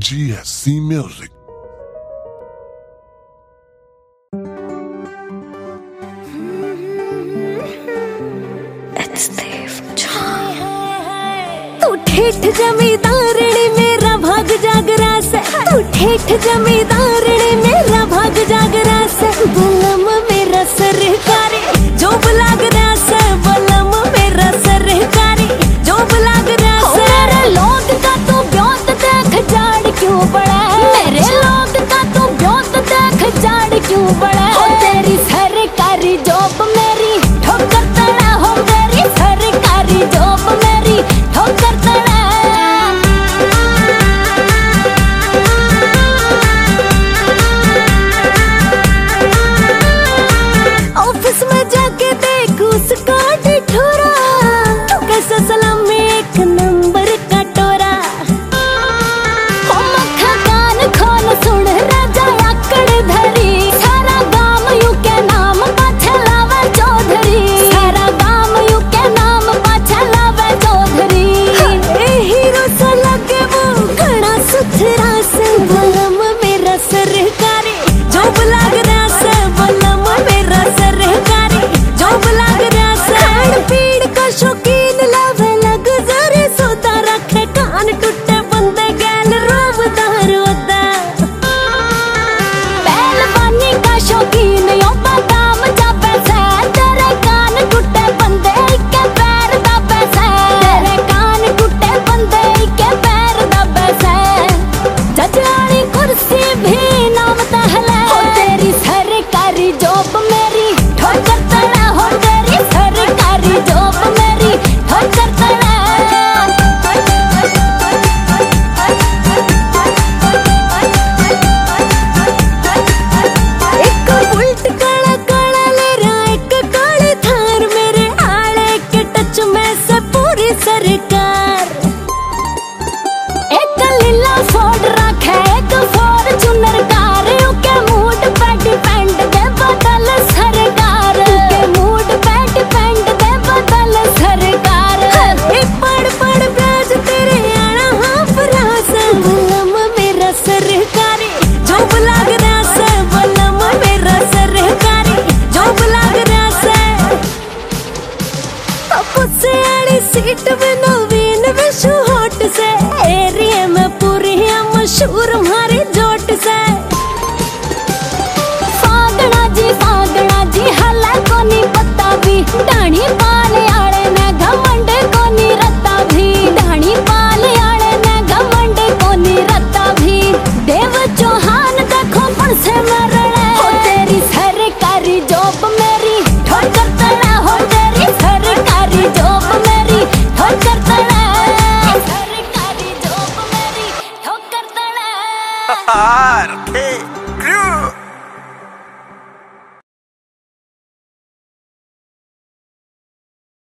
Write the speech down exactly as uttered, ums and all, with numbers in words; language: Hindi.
G S C Music. तू ठेठ जमींदारणी मेरा भाग जागरा से, तू ठेठ जमींदारणी मेरा भाग जागरा से, बलम मेरा सरकारी जो बुलाग रहा से, बलम मेरा सरकारी जो बुलाग रहा से। मेरे लोग का तू ब्योत देख जाड़ क्यों बड़ा है, मेरे लोग का तू ब्योत देख जाड़ क्यों बड़ा है। तेरी सरकारी जॉब मेरी ठोकर तड़ा हो, मेरी सरकारी जॉब मेरी ठोकर तड़ा। ऑफिस में जाके देख उसका ठिठुरा, तू कैसा सलामी एक नंबर का टोरा। ओ मक्खा कान खोल सुन राजा आकड़ धरी, सारा गाम यू के नाम पाछे लावे चौधरी, सारा गाम यू के नाम पाछे लावे चौधरी। ए हीरो सा लगे वो घना सुथरा से, बलम मेरा सरकारी जो बुलाग रहा से, बलम मेरा सरकारी जो बुलाग रहा से। खान पीड़ का शौकीन लावे लग्जरी सोता रखे, कान टूटे बंदे गैल रोबदार होता। पहलवानी का शौकीन यो बादाम चापे से, तेरे कान टूटे बंदे के पैर दाबे से, तेरे कान टूटे बंदे के पैर दाबे से। जजवानी कुर्सी भी नाम तहले, हो तेरी सरकारी जॉब मेरी ठोकर तड़ा, हो तेरी सरकारी जॉब मेरी ठोकर तड़ा। एक बुलेट काला काला ले रहा, एक काली थार, मेरे आले के टच में से पूरी सरकार। एक लीला फोर्ड रखे, एक फॉर्च्यूनर कार, के मूड पे डिपेंड दे बदल सरकार, के मूड पे डिपेंड दे बदल सरकार। एक पड़ पड़ ब्याज तेरे आना हाँ फरास, बलम मेरा सरकारी जो बुलाग रहा से, बलम मेरा सरकारी जो बुलाग रहा से। पुसे आड़ी सीट में नवीन विशु होट से, एरिया में पूरी है मशहूर हमारी जोट से। फागड़ा जी फागड़ा जी हला को नहीं पता भी, डाणी पाले आड़े में घमंड को नहीं रत्ता भी, डाणी पाले आड़े में घमंड को नहीं रत्ता भी। देव चौहान देखो पण से मरड़े, हो तेरी सरकारी जॉब मेरी ठोकर तड़ा, हो तेरी सरकारी जॉब मेरी ठोकर तड़ा, सरकारी जॉब मेरी ठोकर तड़ा।